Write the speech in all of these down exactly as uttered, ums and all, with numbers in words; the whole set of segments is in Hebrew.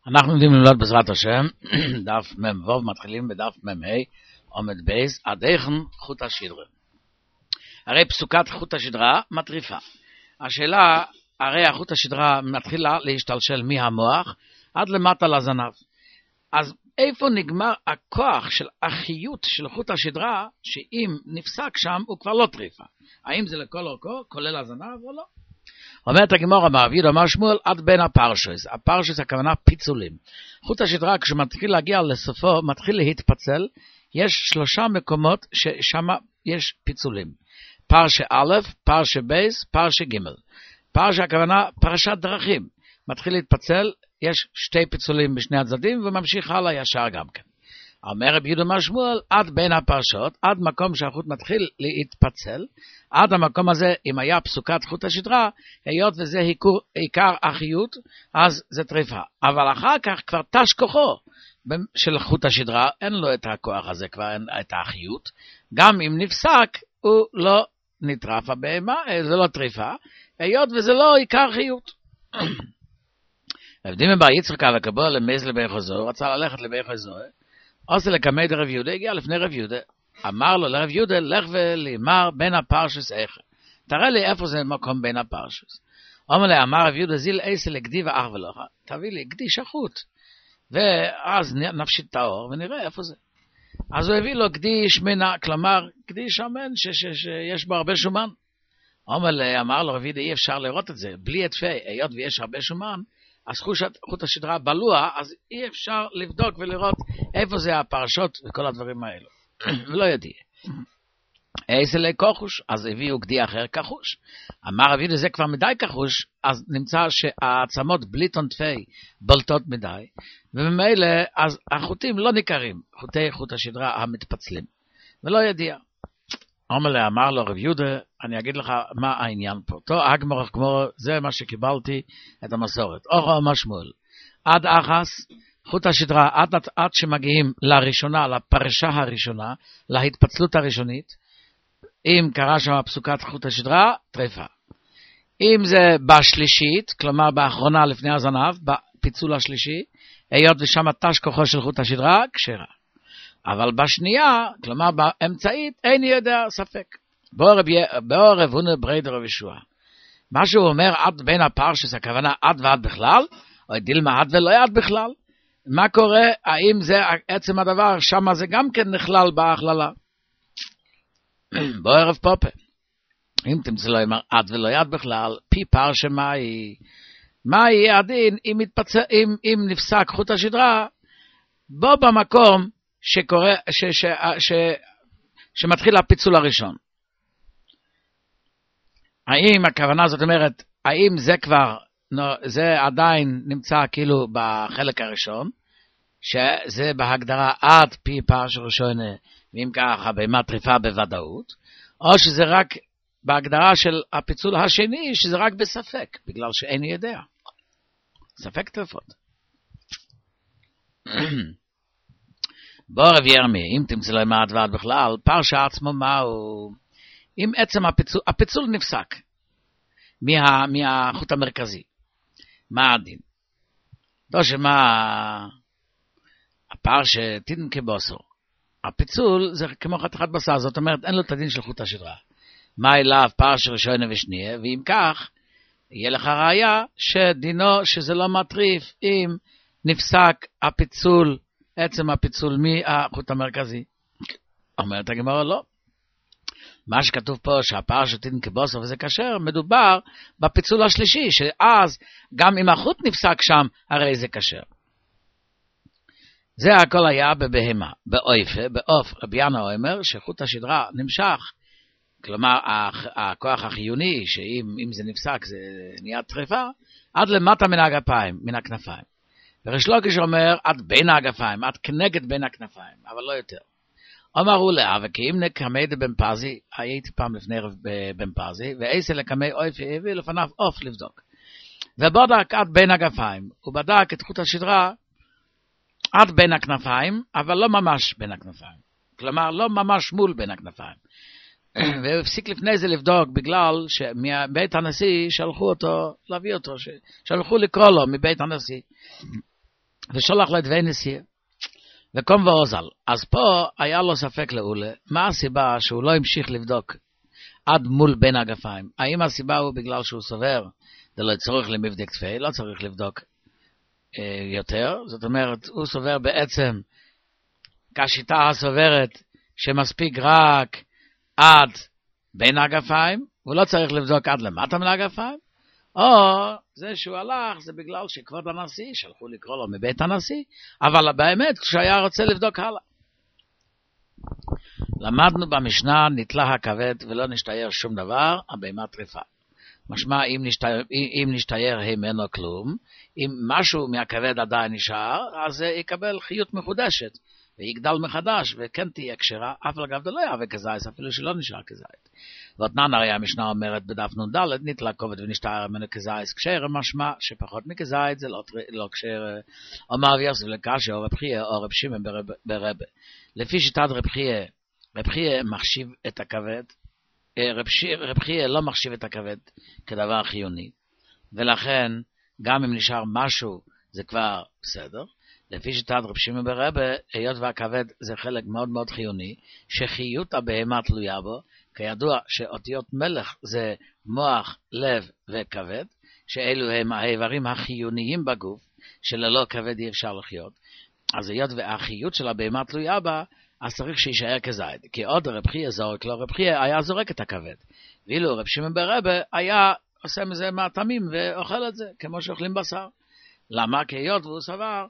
אנחנו יודעים ללמוד בעזרת השם, דף מ"ו, מתחילים בדף מ"ה, עומד בייס, עד היכן חוט השדרה. הרי פסוקת חוט השדרה מטריפה. השאלה, הרי החוט השדרה מתחילה להשתלשל מהמוח עד למטה לזנב. אז איפה נגמר הכוח של החיות של חוט השדרה, שאם נפסק שם הוא כבר לא טריפה? האם זה לכל אורכו, כולל הזנב או לא? אומרת הגמרא מעביד, אמר שמואל, עד בין הפרשס. הפרשס הכוונה פיצולים. חוט השדרה כשמתחיל להגיע לסופו, מתחיל להתפצל, יש שלושה מקומות ששם יש פיצולים. פרשה א', פרשה ב', פרשה ג'. פרשה הכוונה פרשת דרכים. מתחיל להתפצל, יש שתי פיצולים בשני הצדדים, וממשיך הלאה ישר גם כן. אומר רבי יהודה שמואל, עד בין הפרשות, עד מקום שהחוט מתחיל להתפצל, עד המקום הזה, אם היה פסוקת חוט השדרה, היות וזה עיקר, עיקר החיות, אז זה טריפה. אבל אחר כך כבר תש כוחו של חוט השדרה, אין לו את הכוח הזה, כבר אין את החיות. גם אם נפסק, הוא לא נטרף הבהמה, זה לא טריפה, היות וזה לא עיקר חיות. עבדים מבא יצחק על הקבוע למז לבי חוזר, הוא רצה ללכת לבי חוזר, עושה לקמד רב יהודה, הגיע לפני רב יהודה, אמר לו לרב יהודה, לך ולאמר בין הפרשס איך. תראה לי איפה זה מקום בין הפרשס. אומר לי, אמר רב יהודה, זיל עשה לגדי ואח ולוך, תביא לי גדי שחוט. ואז נפשיט את האור ונראה איפה זה. אז הוא הביא לו גדי שמנה, כלומר, גדי שמן שיש בו הרבה שומן. אומר לי, אמר לו רב יהודה, אי אפשר לראות את זה, בלי עטפי, היות ויש הרבה שומן, אז חוט השדרה בלוע, אז אי אפשר לבדוק ולראות איפה זה הפרשות וכל הדברים האלו. ולא ידע. איזה לי כחוש, אז הביאו גדי אחר כחוש. אמר רבי יהודה, זה כבר מדי כחוש, אז נמצא שהעצמות בלי טונטפי בולטות מדי, וממילא אז החוטים לא ניכרים, חוטי חוט השדרה המתפצלים. ולא ידע. אומר לה, אמר לו רבי יהודה, אני אגיד לך מה העניין פה. תו אגמור כמו זה מה שקיבלתי את המסורת. אורו משמול. עד אחס, חוט השדרה, עד, עד שמגיעים לראשונה, לפרשה הראשונה, להתפצלות הראשונית, אם קרה שם פסוקת חוט השדרה, טריפה. אם זה בשלישית, כלומר באחרונה לפני הזנב, בפיצול השלישי, היות ושם תש כוחו של חוט השדרה, כשרה. אבל בשנייה, כלומר באמצעית, אין יודע ספק. באור רב הונא בריידא רב ישוע. מה שהוא אומר עד בין הפרשס, הכוונה עד ועד בכלל, או דילמה עד ולא עד בכלל. מה קורה? האם זה עצם הדבר, שמה זה גם כן נכלל בהכללה. באור רב פופה. אם תמצא לו אמר עד ולא עד בכלל, פי פרשה מהי? מהי הדין אם, מתפצ... אם, אם נפסק חוט השדרה, בו במקום שקורא, ש, ש, ש, ש, שמתחיל הפיצול הראשון. האם הכוונה זאת אומרת, האם זה כבר, זה עדיין נמצא כאילו בחלק הראשון, שזה בהגדרה עד פי פרשה ראשונה, ואם ככה בהמה טריפה בוודאות, או שזה רק בהגדרה של הפיצול השני, שזה רק בספק, בגלל שאין יודע. ספק טרפות. בוא רב ירמי, אם תמצא לו מעט ועד בכלל, פרשה עצמו מהו? אם עצם הפיצול, הפיצול נפסק מה, מהחוט המרכזי. מה הדין? לא שמה הפרשה תדין כבוסו. הפיצול זה כמו חתיכת בשר, זאת אומרת אין לו את הדין של חוט השדרה. מה אליו פרשה ראשונה ושנייה, ואם כך, יהיה לך ראיה שדינו שזה לא מטריף אם נפסק הפיצול, עצם הפיצול מהחוט המרכזי. אומרת הגמרא לא. מה שכתוב פה שהפרשה תדין כבוסו וזה כשר, מדובר בפיצול השלישי, שאז גם אם החוט נפסק שם, הרי זה כשר. זה הכל היה בבהמה, באויפה, באוף, רבי ינא אומר שחוט השדרה נמשך, כלומר הכוח החיוני, שאם זה נפסק זה נהיה טריפה, עד למטה מן הגפיים, מן הכנפיים. וריש לוקיש אומר עד בין הגפיים, עד כנגד בין הכנפיים, אבל לא יותר. אמרו לה, וכאם נקמי דבן פזי, הייתי פעם לפני בן פזי, ועשה לקמי אויפה, הביא לפניו אוף לבדוק. ובדק עד בין הגפיים, הוא בדק את חוט השדרה, עד בין הכנפיים, אבל לא ממש בין הכנפיים. כלומר, לא ממש מול בין הכנפיים. והוא הפסיק לפני זה לבדוק, בגלל שמבית הנשיא שלחו אותו, להביא אותו, שלחו לקרוא לו מבית הנשיא. ושולח לו את דבי נסיעה. וקום ואוזל. אז פה היה לו ספק לעולה, מה הסיבה שהוא לא המשיך לבדוק עד מול בין הגפיים? האם הסיבה הוא בגלל שהוא סובר, זה לא צורך למבדק תפי, לא צריך לבדוק אה, יותר, זאת אומרת, הוא סובר בעצם, כשיטה הסוברת, שמספיק רק עד בין הגפיים, הוא לא צריך לבדוק עד למטה מן הגפיים, או זה שהוא הלך, זה בגלל שכבוד הנשיא, שלחו לקרוא לו מבית הנשיא, אבל באמת, כשהיה רוצה לבדוק הלאה. למדנו במשנה, נתלה הכבד ולא נשתייר שום דבר, הבהמה טריפה. משמע, אם נשתייר, אם נשתייר הימנו כלום, אם משהו מהכבד עדיין נשאר, אז יקבל חיות מחודשת, ויגדל מחדש, וכן תהיה כשרה, אף לגב דלא יהווה כזית, אפילו שלא נשאר כזית. ואותנן הרי המשנה אומרת בדף נ"ד, נתלה כובד ונשתער ממנו כזית כשרה, משמע שפחות מכזית זה לא, לא כשרה. אומר רב יוסף לקשיא או רב חייא או רב שמעון ברבה. לפי שיטת רב חייא, רב חייא מחשיב את הכבד, רב חייא לא מחשיב את הכבד כדבר חיוני, ולכן גם אם נשאר משהו זה כבר בסדר. לפי שיטת רב שמעון ברבה, היות והכבד זה חלק מאוד מאוד חיוני, שחיות הבהמה תלויה בו, כידוע שאותיות מלך זה מוח, לב וכבד, שאלו הם האיברים החיוניים בגוף, שללא כבד אי אפשר לחיות. אז היות והחיות של הבהמה תלויה בה, אז צריך שישאר כזית. כי עוד רב חייא זורק לו, רב חייא היה זורק את הכבד. ואילו רב שמעון ברבה היה עושה מזה מהטעמים ואוכל את זה, כמו שאוכלים בשר. למה? כי היות והוא סבר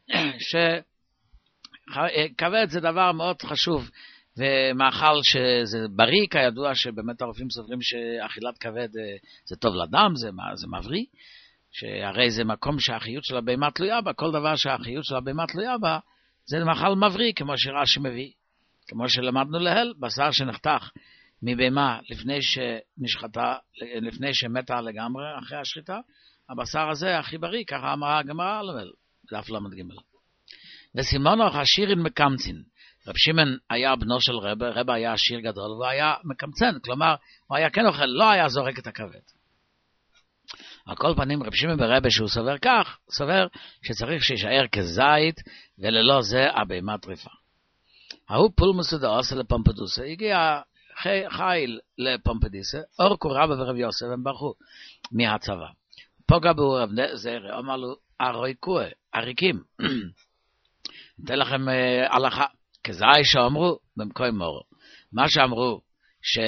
שכבד זה דבר מאוד חשוב, ומאכל שזה בריא, כידוע שבאמת הרופאים סוברים שאכילת כבד זה טוב לדם, זה, זה מבריא, שהרי זה מקום שהחיות של הבהמה תלויה בה, כל דבר שהחיות של הבהמה תלויה בה, זה מאכל מבריא, כמו שרש"י מביא. כמו שלמדנו להל, בשר שנחתך מבהמה לפני שנשחטה, לפני שמתה לגמרי, אחרי השחיטה, הבשר הזה הכי בריא, ככה אמרה הגמרא למל, דף למד ג'. וסימונוך השירין מקמצין. רב שמעון היה בנו של רבה, רבה היה עשיר גדול, והוא היה מקמצן, כלומר, הוא היה כן אוכל, לא היה זורק את הכבד. על כל פנים, רב שמעון ברבה שהוא סובר כך, סובר שצריך שישאר כזית, וללא זה הבהמה טריפה. ההוא פולמוס דאוסה לפומפדוסה, הגיע חיל לפומפדיסה, אורקו רבה ורב יוסף, הם ברחו מהצבא. פוגע בו רב זרע, אמר לו, ארויקוה, אריקים. נתן לכם הלכה, כזי שאמרו במקום מורו. מה שאמרו, ש...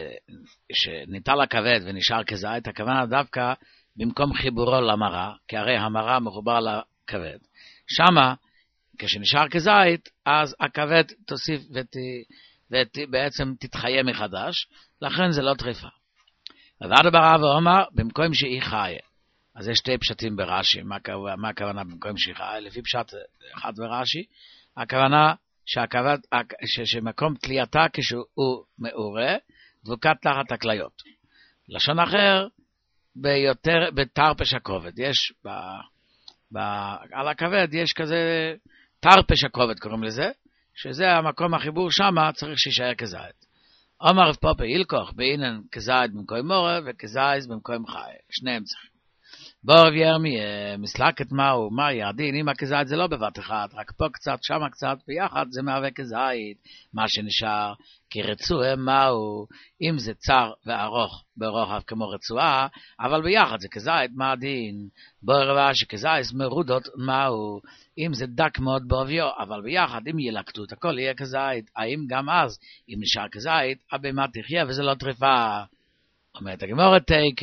שניטל הכבד ונשאר כזית, הכוונה דווקא במקום חיבורו למרה, כי הרי המרה מחובר לכבד. שמה, כשנשאר כזית, אז הכבד תוסיף ות... ובעצם תתחיה מחדש, לכן זה לא טריפה. ועד ברב ואומר, במקום שהיא חיה. אז יש שתי פשטים ברש"י, מה, מה הכוונה במקום שהיא חיה? לפי פשט אחד ברש"י, הכוונה שהכבד, ש... שמקום תלייתה כשהוא מעורה, דבוקת תחת הכליות. לשון אחר, ביותר, בתרפש הכובד. יש, ב, ב, על הכבד יש כזה, תרפש הכובד קוראים לזה, שזה המקום החיבור שמה, צריך שישאר כזית. אומר רב פופה אילקוך, באינן כזית במקום מורה, וכזית במקום חי. שניהם צריכים. בוא רב ירמי, מסלקת מהו, מה יעדין, אם הכזית זה לא בבת אחד, רק פה קצת, שמה קצת, ביחד זה מהווה כזית, מה שנשאר, כי רצועה מהו, אם זה צר וארוך ברוחב כמו רצועה, אבל ביחד זה כזית, מה הדין? בוא רבה שכזית מרודות מהו, אם זה דק מאוד בעוביו, אבל ביחד, אם ילקטו את הכל יהיה כזית, האם גם אז, אם נשאר כזית, הבהמה תחיה וזה לא טריפה. אומרת הגמורת תיק,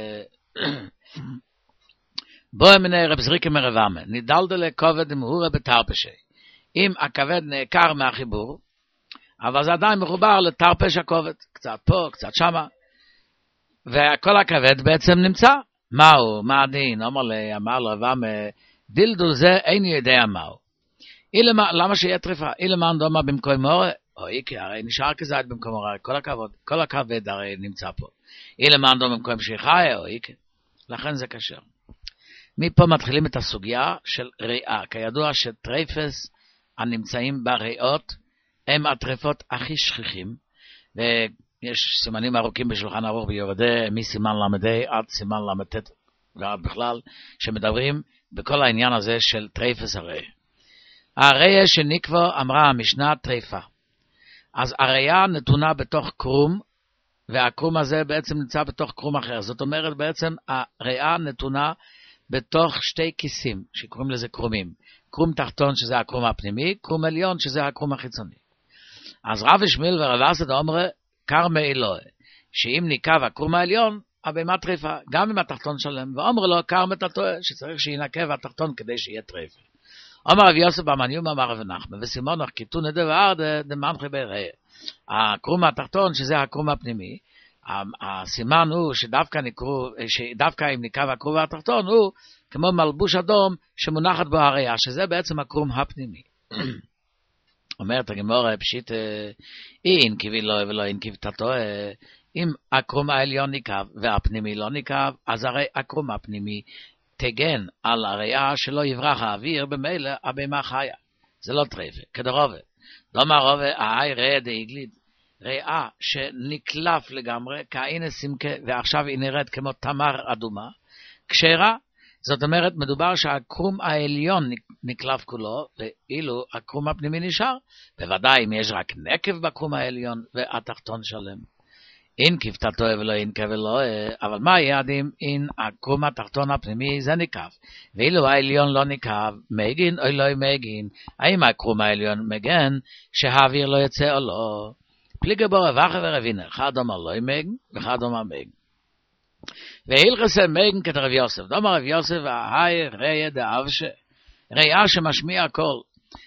בוא מנה רב זריקה מרבמה, נידלדלה כובד מהורה בתרפשי. אם הכבד נעקר מהחיבור, אבל זה עדיין מחובר לתרפש הכובד, קצת פה, קצת שמה, וכל הכבד בעצם נמצא. מהו, מה הדין? אומר לי, אמר לו רבמה, דילדול זה אין יודע מהו. אילמה, למה שיהיה טריפה? אילמה נדומה במקום מורה, או איקי, הרי נשאר כזית במקום מורה, כל הכבוד, כל הכבד הרי נמצא פה. אילמה נדומה במקום שיחיה, או איקי. לכן זה קשר. מפה מתחילים את הסוגיה של ריאה. כידוע שטריפס הנמצאים בריאות הם הטריפות הכי שכיחים, ויש סימנים ארוכים בשולחן ערוך ביורדי מסימן למדי עד סימן למתת ועד בכלל, שמדברים בכל העניין הזה של טרייפס הרי. הרי שנקבו אמרה המשנה טרייפה. אז הראייה נתונה בתוך קרום, והקרום הזה בעצם נמצא בתוך קרום אחר. זאת אומרת בעצם הראייה נתונה בתוך שתי כיסים, שקוראים לזה קרומים. קרום תחתון שזה הקרום הפנימי, קרום עליון שזה הקרום החיצוני. אז רב ישמיל ורב אסד אומרים, קר מאלוה, שאם ניקב הקרום העליון, הבהמה טרפה, גם עם התחתון שלם, ואומר לו, קר מתתוה, שצריך שינקב התחתון כדי שיהיה טרפה. אומר רב יוסף במניום, אמר רב נחמן, וסימונך כיתון נדה וארדה, דמנחי בראה. הקרום התחתון, שזה הקרום הפנימי, הסימן הוא שדווקא, נקרו, שדווקא אם ניקב הקרום התחתון, הוא כמו מלבוש אדום שמונחת בו הראייה, שזה בעצם הקרום הפנימי. אומרת הגמרא פשיט, אין קיבי לא ולא אין קיב תתוה, אם הקרום העליון ניקב והפנימי לא ניקב, אז הרי הקרום הפנימי תגן על הראייה שלא יברח האוויר, במילא הבהמה חיה. זה לא טרפה, כדרובה. דומה רובה, האי ראה דאיגליד, ראייה שנקלף לגמרי, כהנה סימכה, ועכשיו היא נראית כמו תמר אדומה, כשרה, זאת אומרת, מדובר שהקרום העליון נקלף כולו, ואילו הקרום הפנימי נשאר, בוודאי אם יש רק נקב בקרום העליון, והתחתון שלם. אין כבתתו ולא אין כבלו, אבל מה היעדים? אין הקרום התחתון הפנימי זה נקב, ואילו העליון לא נקב, מגין או לא מגין, האם הקרום העליון מגן שהאוויר לא יצא או לא? פליגה בו רבחה ורבינה, אחד אומר לא מגין, ואחד אומר מגין. והילכסה מגן כתרב יוסף, דומה רב יוסף, ההי ראיה דאבשה, ראיה שמשמיע קול,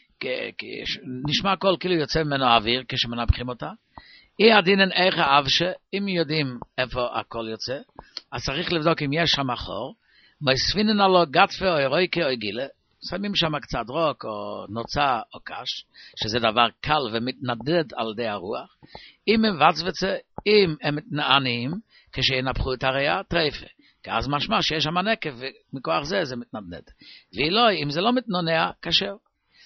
נשמע קול כאילו יוצא ממנו האוויר כשמנפחים אותה, אי הדינן איך האבשה, אם יודעים איפה הקול יוצא, אז צריך לבדוק אם יש שם חור, מוסיפינן עלו גטפה או אירויקה או גילה, שמים שם קצת רוק או נוצה או קש, שזה דבר קל ומתנדד על ידי הרוח, אם הם וצבצה, אם הם מתנעניים, כשינפחו את הראייה, טרפה. כי אז משמע שיש שם נקב, ומכוח זה זה מתנדנד. ואילו, אם זה לא מתנונע, קשר.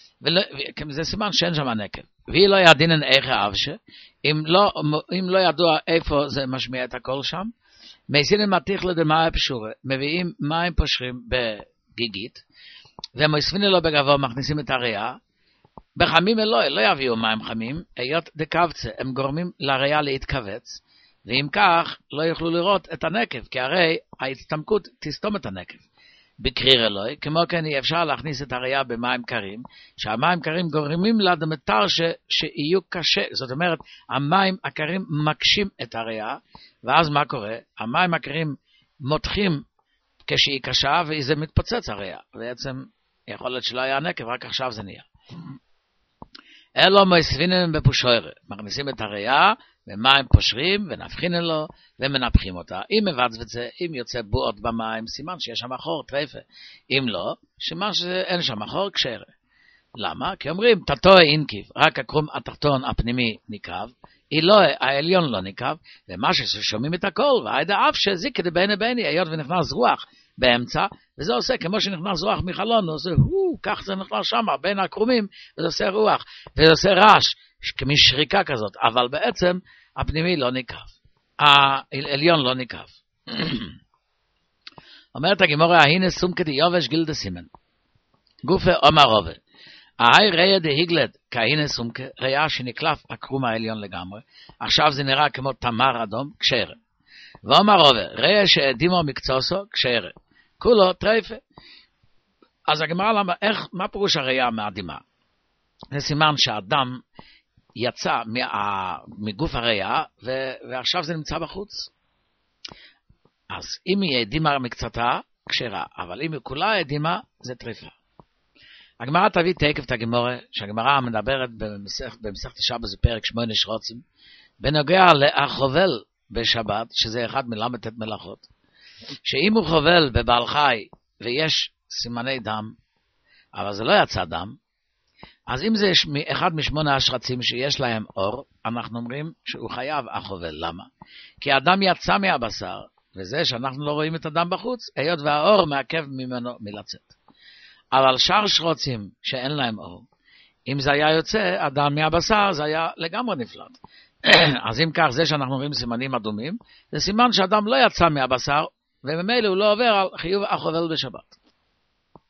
זה סימן שאין שם נקב. ואילו ידינן איך האבשה, אם לא, אם לא ידוע איפה זה משמיע את הכל שם, מייסינן מתיך לדמה פשורה, מביאים מים פושרים בגיגית, ומוסיפים לו בגבוה, מכניסים את הראייה, בחמים אלוהי, לא יביאו מים חמים, היות דקבצה, הם גורמים לראייה להתכווץ, ואם כך, לא יוכלו לראות את הנקב, כי הרי ההצטמקות תסתום את הנקב. בקריר אלוהי, כמו כן אי אפשר להכניס את הראייה במים קרים, שהמים קרים גורמים לדמטר ש... שיהיו קשה, זאת אומרת, המים הקרים מקשים את הראייה, ואז מה קורה? המים הקרים מותחים כשהיא קשה, וזה מתפוצץ הראייה. בעצם, יכול להיות שלא היה נקב, רק עכשיו זה נהיה. אלו מוסיפינם בפושרה, מכניסים את הראייה, ומים פושרים, ונפחינן לו, ומנפחים אותה. אם מבצע את זה, אם יוצא בועות במים, סימן שיש שם חור, טרפה. אם לא, סימן שאין שם חור, קשר. למה? כי אומרים, תתוה אינקיב, רק הקרום התחתון הפנימי נקב, אילו העליון לא נקב, ומה ששומעים את הכל, והידע אף שזיק דבייני בייני, היות ונכנס רוח באמצע, וזה עושה, כמו שנכנס רוח מחלון, עושה, הו, כך זה נכנס שם, בין הקרומים, וזה עושה רוח, וזה עושה רעש, כמי שריקה כזאת, אבל בעצם הפנימי לא נקב, העליון לא נקב. אומרת הגמרא, הנה סומקת יובש גילדה סימן, גופה אומר רובה, ההי ראיה דהיגלד, כהנה סומקה, ראיה שנקלף הקרום העליון לגמרי, עכשיו זה נראה כמו תמר אדום, קשרה. ואומר רובה, ראיה שהדימו מקצוסו, קשרה. כולו טרפה. אז הגמרא למה, איך, מה פירוש הראייה מהדימה? זה סימן שהאדם יצא מה, מגוף הראייה, ו, ועכשיו זה נמצא בחוץ. אז אם היא הדימה מקצתה, קשרה, אבל אם היא כולה הדימה, זה טרפה. הגמרא תביא תקף את הגמרא, שהגמרא מדברת במסכת שבת, זה פרק שמונה שרוצים, בנוגע לחובל בשבת, שזה אחד מלמד את מלאכות, שאם הוא חובל בבעל חי, ויש סימני דם, אבל זה לא יצא דם, אז אם זה אחד משמונה השרצים שיש להם אור, אנחנו אומרים שהוא חייב החובל. למה? כי הדם יצא מהבשר, וזה שאנחנו לא רואים את הדם בחוץ, היות והאור מעכב ממנו מלצאת. אבל שאר שרוצים שאין להם אור, אם זה היה יוצא, הדם מהבשר, זה היה לגמרי נפלט. אז אם כך, זה שאנחנו רואים סימנים אדומים, זה סימן שהדם לא יצא מהבשר, וממילא הוא לא עובר על חיוב החובל בשבת.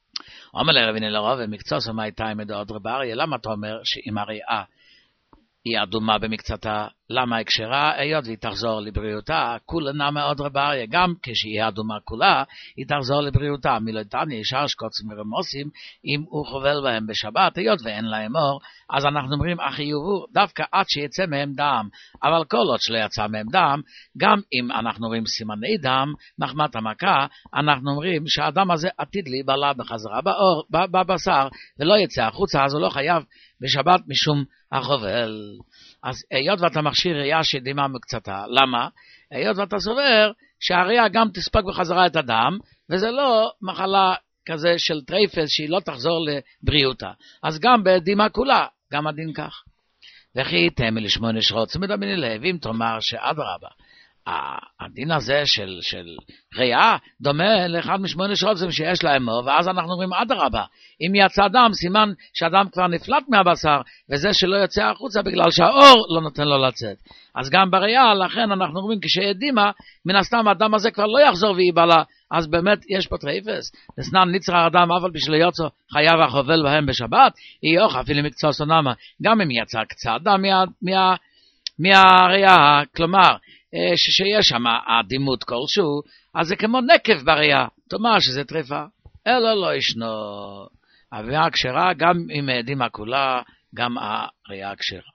אומר לרביני לרוב, ומקצוע סומאי תאי מדעות רבריה, למה אתה אומר שאם הריאה היא אדומה במקצתה, למה הקשרה? היות והיא תחזור לבריאותה, כולה מאוד רבריה, גם כשהיא אדומה כולה, היא תחזור לבריאותה. מילותני, ישר שקוצים ורמוסים, אם הוא חובל בהם בשבת, היות ואין להם אור, אז אנחנו אומרים, החיוב הוא דווקא עד שיצא מהם דם, אבל כל עוד שלא יצא מהם דם, גם אם אנחנו רואים סימני דם, מחמת המכה, אנחנו אומרים שהאדם הזה עתיד להיבלע בחזרה באור, בבשר, ולא יצא החוצה, אז הוא לא חייב בשבת משום החובל. אז היות ואתה מכשיר ראייה שדימה מקצתה, למה? היות ואתה סובר שהראייה גם תספק בחזרה את הדם, וזה לא מחלה כזה של טרייפס שהיא לא תחזור לבריאותה. אז גם בדימה כולה, גם הדין כך. וכי תמי לשמונה שרות, צמד אביני לב, אם תאמר שאדרבה, הדין הזה של, של ראייה דומה לאחד משמונה שעות זה שיש להם אור, ואז אנחנו אומרים אדרבה, אם יצא דם סימן שהדם כבר נפלט מהבשר, וזה שלא יוצא החוצה בגלל שהאור לא נותן לו לצאת. אז גם בראייה, לכן אנחנו אומרים כשהדימה, מן הסתם הדם הזה כבר לא יחזור ויבלע, אז באמת יש פה טרייפס. לסנן נצרר אדם אבל בשביל יוצא חייב החובל בהם בשבת, יוך אפילו מקצוע סונמה, גם אם יצא קצת דם מה, מה, מהראייה, כלומר, שיש שם הדימות כלשהו, אז זה כמו נקב בראייה, תאמר שזה טריפה, אלא לא ישנו. הראייה כשרה, גם אם העדימה כולה, גם הראייה כשרה.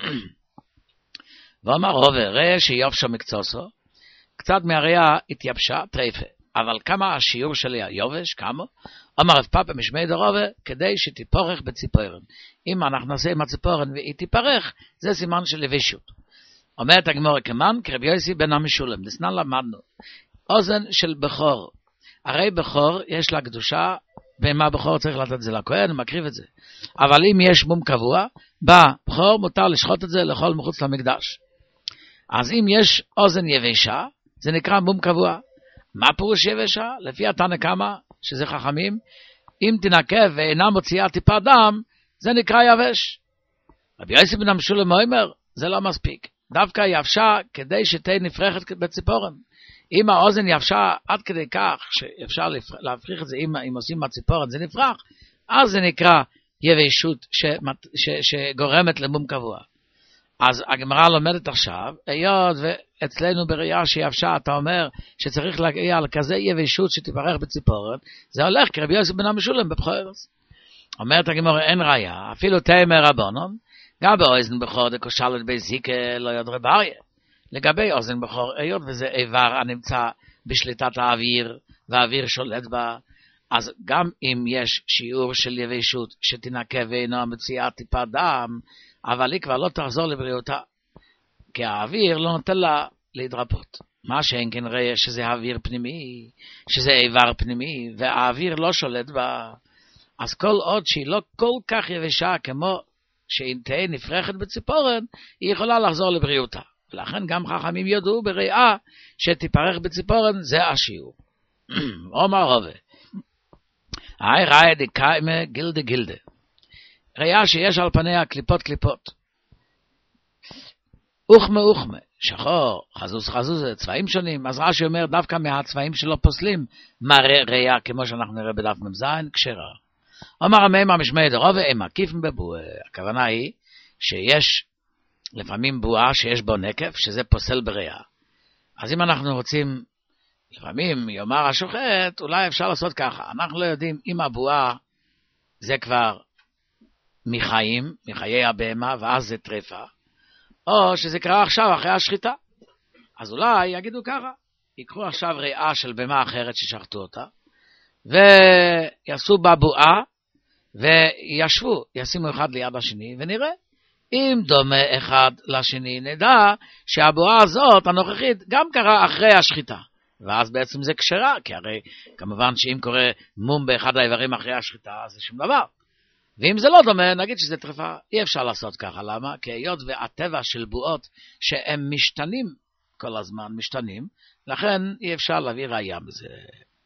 ואומר רובה, ראה שיופשו מקצוסו, קצת מהראייה התייבשה טריפה, אבל כמה השיעור שלי היובש, כמה? אומר רב פאפה משמי דרובה, כדי שתיפורך בציפורן. אם אנחנו נעשה עם הציפורן והיא תיפרך, זה סימן של לבישות. אומרת הגמרא כמן, כרבי יוסי בן המשולם, דסנן למדנו, אוזן של בכור, הרי בכור יש לה קדושה, ומה בכור צריך לתת זה לכהן, מקריב את זה, אבל אם יש מום קבוע, בכור מותר לשחוט את זה לאכול מחוץ למקדש. אז אם יש אוזן יבשה, זה נקרא מום קבוע. מה פירוש יבשה? לפי התנא קמא, שזה חכמים, אם תנקה ואינה מוציאה טיפה דם, זה נקרא יבש. רבי יוסי בן המשולם אומר, זה לא מספיק. דווקא יבשה כדי שתהיה נפרחת בציפורן. אם האוזן יבשה עד כדי כך שאפשר להפריך את זה, אם, אם עושים מהציפורן זה נפרח, אז זה נקרא יבשות ש, ש, שגורמת למום קבוע. אז הגמרא לומדת עכשיו, היות ואצלנו בראייה שיבשה, אתה אומר שצריך להגיע על כזה יבשות שתפרח בציפורן, זה הולך כרבי יוסי בן המשולם בבחורס. אומרת הגמרא, אין ראייה, אפילו תאמר רבנן, גם באוזן בכור דקושלת בזיקה לא יודרי בריה. לגבי אוזן בכור, היות וזה איבר הנמצא בשליטת האוויר, והאוויר שולט בה, אז גם אם יש שיעור של יבשות שתנקה ואינה מציאה טיפה דם, אבל היא כבר לא תחזור לבריאותה, כי האוויר לא נותן לה להתרפות. מה שאין כן ראה שזה האוויר פנימי, שזה איבר פנימי, והאוויר לא שולט בה, אז כל עוד שהיא לא כל כך יבשה כמו שאם תהיה נפרחת בציפורן, היא יכולה לחזור לבריאותה. ולכן גם חכמים יודעו בראייה שתפרח בציפורן, זה השיעור. אומר רובה, היי ראי דקיימה גילדה גילדה. ראייה שיש על פניה קליפות קליפות. אוחמה אוחמה, שחור, חזוז חזוז, צבעים שונים. אז רש"י אומר דווקא מהצבעים שלא פוסלים, מראה ראייה כמו שאנחנו נראה בדף ממזין, כשרה. אומר המאמר משמי דרובה, הם עקיפים בבואה. הכוונה היא שיש לפעמים בואה שיש בו נקף, שזה פוסל בראייה. אז אם אנחנו רוצים, לפעמים יאמר השוחט, אולי אפשר לעשות ככה. אנחנו לא יודעים אם הבואה זה כבר מחיים, מחיי הבהמה, ואז זה טרפה, או שזה קרה עכשיו אחרי השחיטה. אז אולי יגידו ככה, ייקחו עכשיו ראייה של בהמה אחרת ששחטו אותה, ויעשו בה בואה, וישבו, ישימו אחד ליד השני, ונראה. אם דומה אחד לשני, נדע שהבואה הזאת, הנוכחית, גם קרה אחרי השחיטה. ואז בעצם זה כשרה, כי הרי כמובן שאם קורה מום באחד האיברים אחרי השחיטה, אז זה שום דבר. ואם זה לא דומה, נגיד שזה טרפה. אי אפשר לעשות ככה, למה? כי היות והטבע של בואות שהם משתנים כל הזמן, משתנים, לכן אי אפשר להביא ראייה בזה.